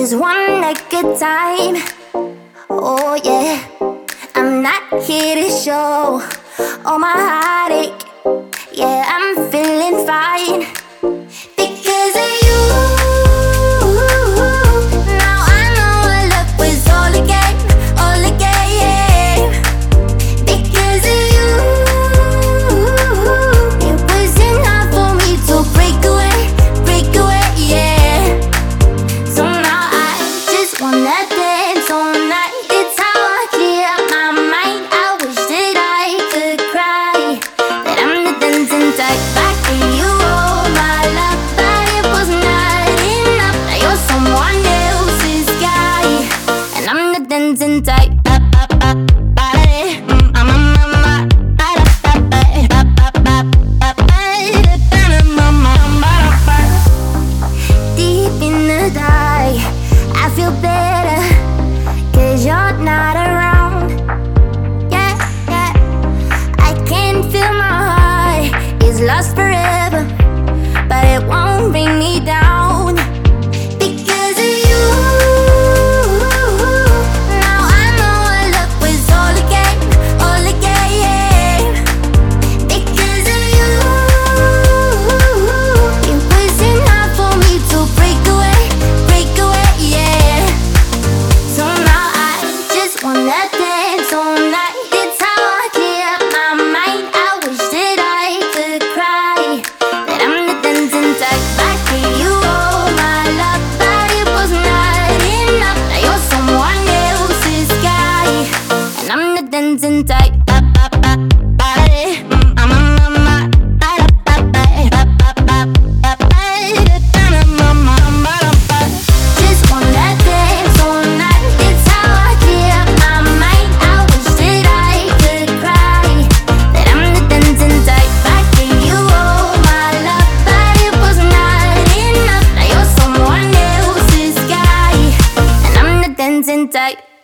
just one neck at a time. Oh yeah, I'm not here to show all my heartache. Yeah, I'm feeling fine because of you. Now I know what love was all again, all again. Because of you, it wasn't hard for me to break away, yeah. So now I just wanna dance all night. It's how I clear my mind. I wish that I could cry, that I'm the dancing type. Back to you, oh my love, but it was not enough. Now you're someone else's guy, and I'm the dancing type. Deep in the dark, I feel better, 'cause you're not around. Yeah, yeah, I can feel my heart is lost forever, but it won't bring me down. Because of you, now I know what love was all again, all again. Because of you, it wasn't hard for me to break away, yeah. So now I just wanna dance all night. It's how I clear my mind. I wish that I could cry, that I'm the dancing type. Back to you, oh my love, but it was not enough. Now you're someone else's guy, and I'm the dancing type. Just wanna dance all night. It's how I clear my mind. I wish that I could cry, that I'm the dancing type. Back to you, oh my love, but it was not enough. Now you're someone else's guy, and I'm the dancing type.